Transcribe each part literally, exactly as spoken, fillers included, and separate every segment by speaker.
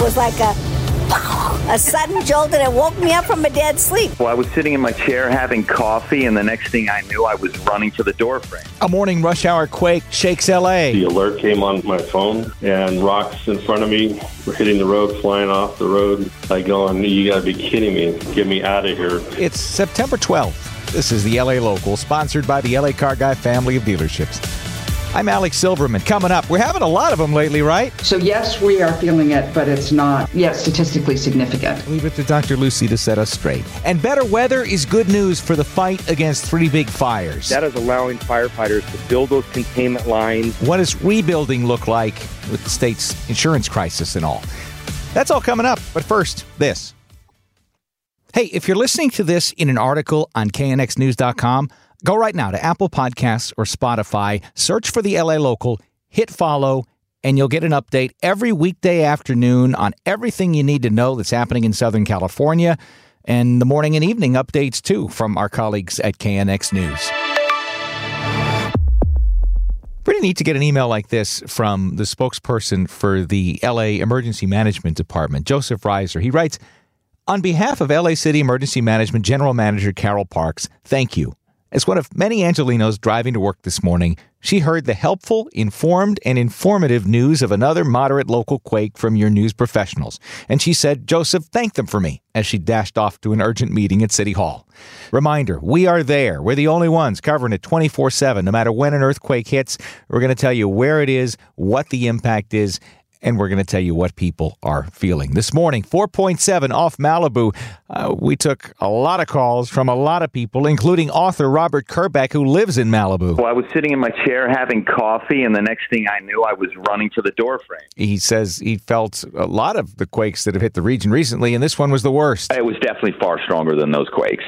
Speaker 1: was like a a sudden jolt, and it woke me up from a dead sleep.
Speaker 2: Well, I was sitting in my chair having coffee, and the next thing I knew, I was running to the door frame.
Speaker 3: A morning rush hour quake shakes L A.
Speaker 4: The alert came on my phone, and rocks in front of me were hitting the road, flying off the road. I going, you got to be kidding me. Get me out of here.
Speaker 3: It's September twelfth. This is the L A Local, sponsored by the L A Car Guy family of dealerships. I'm Alex Silverman. Coming up, we're having a lot of them lately, right?
Speaker 5: So yes, we are feeling it, but it's not yet statistically significant.
Speaker 3: Leave it to Doctor Lucy to set us straight. And better weather is good news for the fight against three big fires.
Speaker 6: That is allowing firefighters to build those containment lines.
Speaker 3: What does rebuilding look like with the state's insurance crisis and all? That's all coming up. But first, this. Hey, if you're listening to this in an article on K N X news dot com, go right now to Apple Podcasts or Spotify, search for the L A Local, hit follow, and you'll get an update every weekday afternoon on everything you need to know that's happening in Southern California, and the morning and evening updates, too, from our colleagues at K N X News. Pretty neat to get an email like this from the spokesperson for the L A Emergency Management Department, Joseph Reiser. He writes, on behalf of L A City Emergency Management General Manager Carol Parks, thank you. As one of many Angelinos driving to work this morning, she heard the helpful, informed, and informative news of another moderate local quake from your news professionals. And she said, Joseph, thank them for me, as she dashed off to an urgent meeting at City Hall. Reminder, we are there. We're the only ones covering it twenty-four seven. No matter when an earthquake hits, we're going to tell you where it is, what the impact is, and we're going to tell you what people are feeling. This morning, four point seven off Malibu. Uh, we took a lot of calls from a lot of people, including author Robert Kerbeck, who lives in Malibu.
Speaker 2: Well, I was sitting in my chair having coffee, and the next thing I knew, I was running to the door frame.
Speaker 3: He says he felt a lot of the quakes that have hit the region recently, and this one was the worst.
Speaker 2: It was definitely far stronger than those quakes.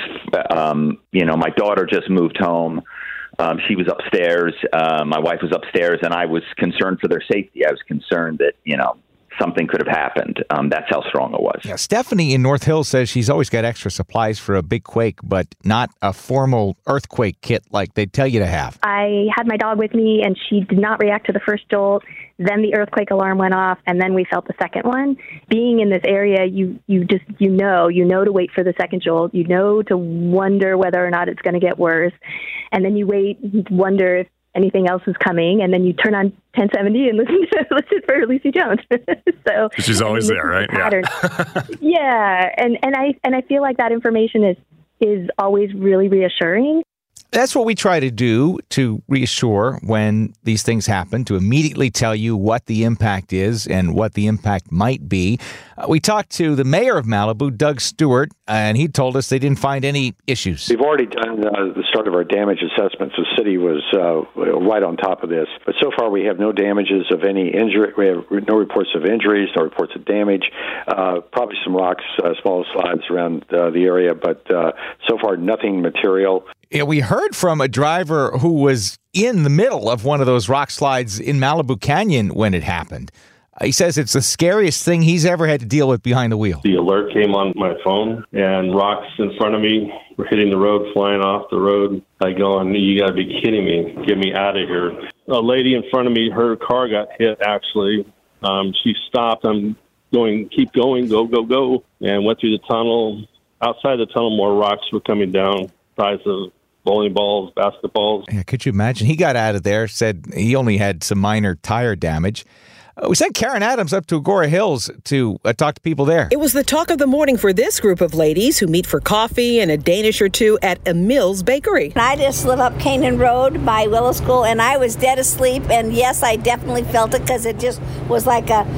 Speaker 2: Um, you know, my daughter just moved home. Um, she was upstairs. Uh, my wife was upstairs, and I was concerned for their safety. I was concerned that, you know, something could have happened. Um, that's how strong it was.
Speaker 3: Yeah, Stephanie in North Hills says she's always got extra supplies for a big quake, but not a formal earthquake kit like they tell you to have.
Speaker 7: I had my dog with me, and she did not react to the first jolt. Then the earthquake alarm went off, and then we felt the second one. Being in this area, you you just, you know, you know to wait for the second jolt. You know to wonder whether or not it's going to get worse. And then you wait, you wonder if anything else is coming, and then you turn on ten seventy and listen to, listen for Lucy Jones. So
Speaker 8: she's always there, right?
Speaker 7: Yeah. yeah, and and I and I feel like that information is is always really reassuring.
Speaker 3: That's what we try to do to reassure when these things happen, to immediately tell you what the impact is and what the impact might be. Uh, we talked to the mayor of Malibu, Doug Stewart, and he told us they didn't find any issues.
Speaker 9: We've already done uh, the start of our damage assessments. The city was uh, right on top of this. But so far we have no damages of any injury. We have no reports of injuries, no reports of damage. Uh, probably some rocks, uh, small slides around uh, the area, but uh, so far nothing material.
Speaker 3: Yeah, we heard from a driver who was in the middle of one of those rock slides in Malibu Canyon when it happened. He says it's the scariest thing he's ever had to deal with behind the wheel.
Speaker 4: The alert came on my phone, and rocks in front of me were hitting the road, flying off the road. I going, you got to be kidding me. Get me out of here. A lady in front of me, her car got hit, actually. Um, she stopped. I'm going, keep going, go, go, go, and went through the tunnel. Outside the tunnel, more rocks were coming down, size of bowling balls, basketballs.
Speaker 3: Yeah, could you imagine? He got out of there, said he only had some minor tire damage. Uh, we sent Karen Adams up to Agora Hills to uh, talk to people there.
Speaker 10: It was the talk of the morning for this group of ladies who meet for coffee and a Danish or two at Emil's Bakery.
Speaker 1: I just live up Canaan Road by Willow School, and I was dead asleep. And yes, I definitely felt it because it just was like a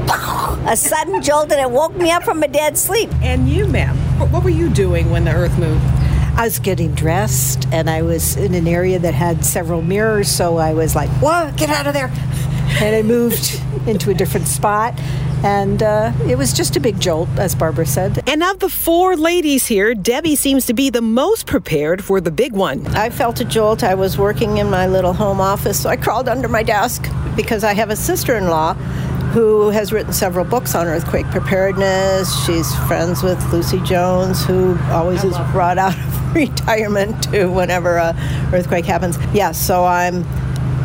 Speaker 1: a sudden jolt, and it woke me up from a dead sleep.
Speaker 10: And you, ma'am, what were you doing when the earth moved?
Speaker 11: I was getting dressed, and I was in an area that had several mirrors, so I was like, "What? Get out of there!" And I moved into a different spot, and uh, it was just a big jolt, as Barbara said.
Speaker 10: And of the four ladies here, Debbie seems to be the most prepared for the big one.
Speaker 12: I felt a jolt. I was working in my little home office, so I crawled under my desk because I have a sister-in-law who has written several books on earthquake preparedness. She's friends with Lucy Jones, who always is brought out of retirement to whenever a earthquake happens. Yeah, so I'm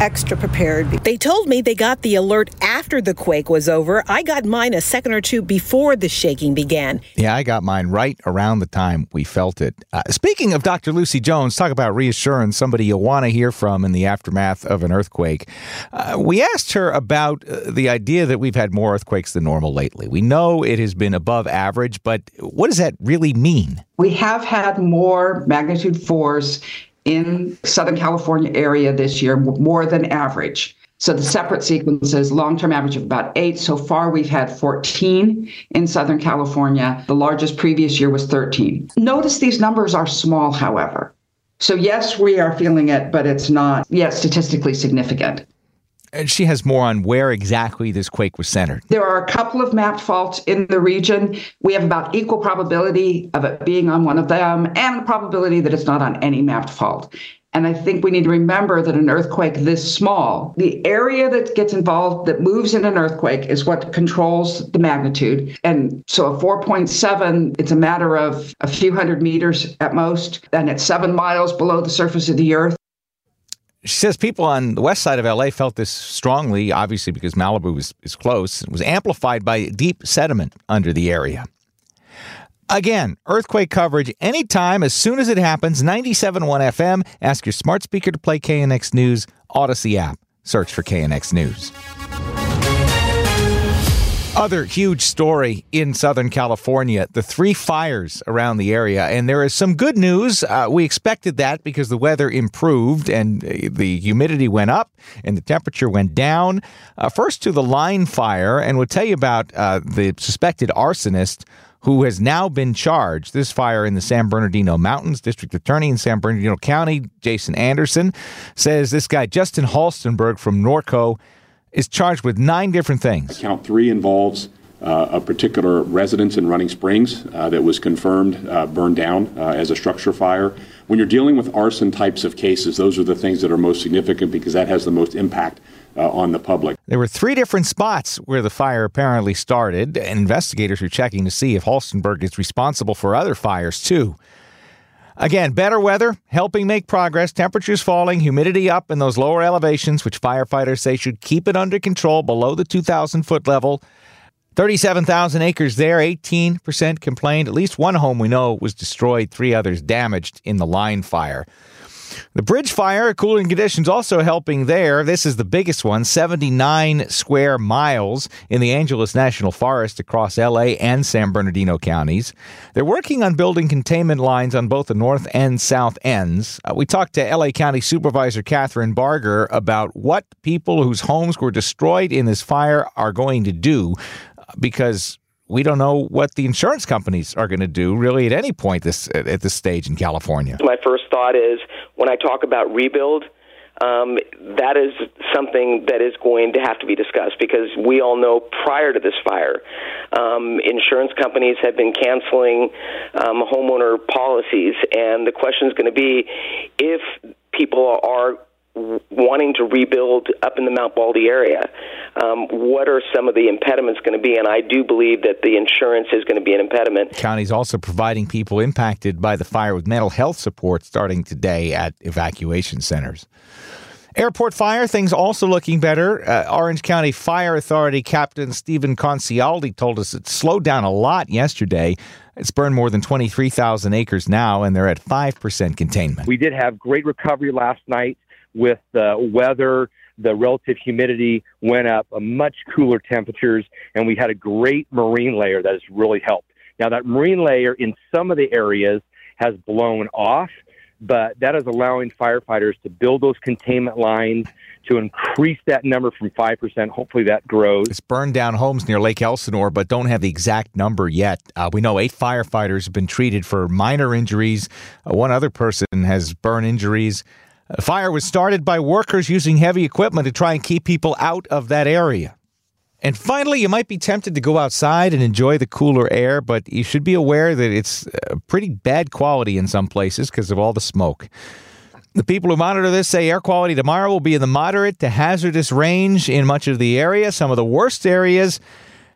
Speaker 12: extra prepared.
Speaker 10: They told me they got the alert after the quake was over. I got mine a second or two before the shaking began.
Speaker 3: Yeah, I got mine right around the time we felt it. Uh, speaking of Doctor Lucy Jones, talk about reassurance, somebody you'll want to hear from in the aftermath of an earthquake. Uh, we asked her about uh, the idea that we've had more earthquakes than normal lately. We know it has been above average, but what does that really mean?
Speaker 5: We have had more magnitude fours in Southern California area this year, more than average. So the separate sequences, long-term average of about eight. So far, we've had fourteen in Southern California. The largest previous year was thirteen. Notice these numbers are small, however. So yes, we are feeling it, but it's not yet statistically significant.
Speaker 3: And she has more on where exactly this quake was centered.
Speaker 5: There are a couple of mapped faults in the region. We have about equal probability of it being on one of them and the probability that it's not on any mapped fault. And I think we need to remember that an earthquake this small, the area that gets involved, that moves in an earthquake, is what controls the magnitude. And so a four point seven, it's a matter of a few hundred meters at most, and it's seven miles below the surface of the earth.
Speaker 3: She says people on the west side of L A felt this strongly, obviously because Malibu is, is close. It was amplified by deep sediment under the area. Again, earthquake coverage anytime, as soon as it happens. ninety-seven point one F M. Ask your smart speaker to play K N X News. Odyssey app. Search for K N X News. Other huge story in Southern California, the three fires around the area. And there is some good news. Uh, we expected that because the weather improved and the humidity went up and the temperature went down. Uh, first to the line fire, and we'll tell you about uh, the suspected arsonist who has now been charged. This fire in the San Bernardino Mountains. District Attorney in San Bernardino County, Jason Anderson, says this guy, Justin Halstenberg from Norco, is charged with nine different things.
Speaker 8: Count three involves uh, a particular residence in Running Springs uh, that was confirmed uh, burned down uh, as a structure fire. When you're dealing with arson types of cases, those are the things that are most significant because that has the most impact uh, on the public.
Speaker 3: There were three different spots where the fire apparently started, and investigators are checking to see if Halstenberg is responsible for other fires too. Again, better weather, helping make progress, temperatures falling, humidity up in those lower elevations, which firefighters say should keep it under control below the two thousand foot level. thirty-seven thousand acres there, eighteen percent complained. At least one home we know was destroyed, three others damaged in the line fire. The bridge fire, cooling conditions also helping there. This is the biggest one, seventy-nine square miles in the Angeles National Forest across L A and San Bernardino counties. They're working on building containment lines on both the north and south ends. Uh, we talked to L A County Supervisor Catherine Barger about what people whose homes were destroyed in this fire are going to do, because we don't know what the insurance companies are going to do really at any point this at this stage in California.
Speaker 13: My first thought is when I talk about rebuild, um, that is something that is going to have to be discussed because we all know prior to this fire, um, insurance companies have been canceling um, homeowner policies. And the question is going to be if people are wanting to rebuild up in the Mount Baldy area, um, what are some of the impediments going to be? And I do believe that the insurance is going to be an impediment.
Speaker 3: County's also providing people impacted by the fire with mental health support starting today at evacuation centers. Airport fire, things also looking better. Uh, Orange County Fire Authority Captain Stephen Concialdi told us it slowed down a lot yesterday. It's burned more than twenty-three thousand acres now, and they're at five percent containment.
Speaker 6: We did have great recovery last night. With the weather, the relative humidity went up, a much cooler temperatures, and we had a great marine layer that has really helped. Now, that marine layer in some of the areas has blown off, but that is allowing firefighters to build those containment lines to increase that number from five percent. Hopefully that grows.
Speaker 3: It's burned down homes near Lake Elsinore, but don't have the exact number yet. Uh, we know eight firefighters have been treated for minor injuries. Uh, one other person has burn injuries. The fire was started by workers using heavy equipment to try and keep people out of that area. And finally, you might be tempted to go outside and enjoy the cooler air, but you should be aware that it's pretty bad quality in some places because of all the smoke. The people who monitor this say air quality tomorrow will be in the moderate to hazardous range in much of the area. Some of the worst areas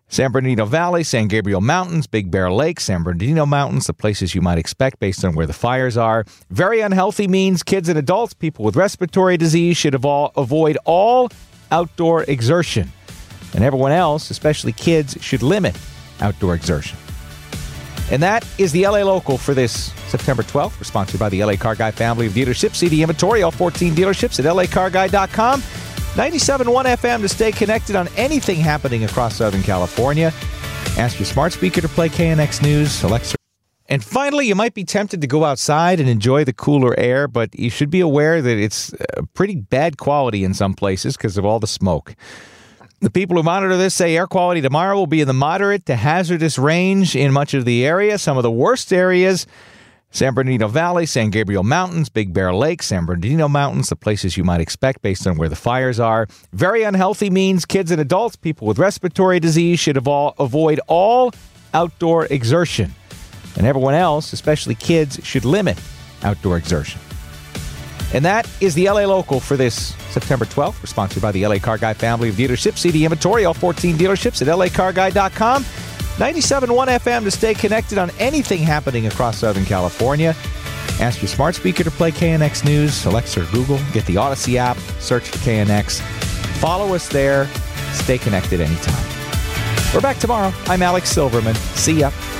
Speaker 3: San Bernardino Valley, San Gabriel Mountains, Big Bear Lake, San Bernardino Mountains, the places you might expect based on where the fires are. Very unhealthy means kids and adults, people with respiratory disease should avo- avoid all outdoor exertion. And everyone else, especially kids, should limit outdoor exertion. And that is the L A Local for this September twelfth. We're sponsored by the L A Car Guy family of dealerships. See the inventory, all fourteen dealerships at L A car guy dot com. ninety-seven point one F M to stay connected on anything happening across Southern California. Ask your smart speaker to play K N X News. Alexa. And finally, you might be tempted to go outside and enjoy the cooler air, but you should be aware that it's pretty bad quality in some places because of all the smoke. The people who monitor this say air quality tomorrow will be in the moderate to hazardous range in much of the area. Some of the worst areas, San Bernardino Valley, San Gabriel Mountains, Big Bear Lake, San Bernardino Mountains, the places you might expect based on where the fires are. Very unhealthy means kids and adults, people with respiratory disease should avo- avoid all outdoor exertion. And everyone else, especially kids, should limit outdoor exertion. And that is the L A Local for this September twelfth. We're sponsored by the L A Car Guy family of dealerships. See the inventory, all fourteen dealerships at L A car guy dot com. ninety-seven point one F M to stay connected on anything happening across Southern California. Ask your smart speaker to play K N X News. Alexa or Google. Get the Odyssey app. Search for K N X. Follow us there. Stay connected anytime. We're back tomorrow. I'm Alex Silverman. See ya.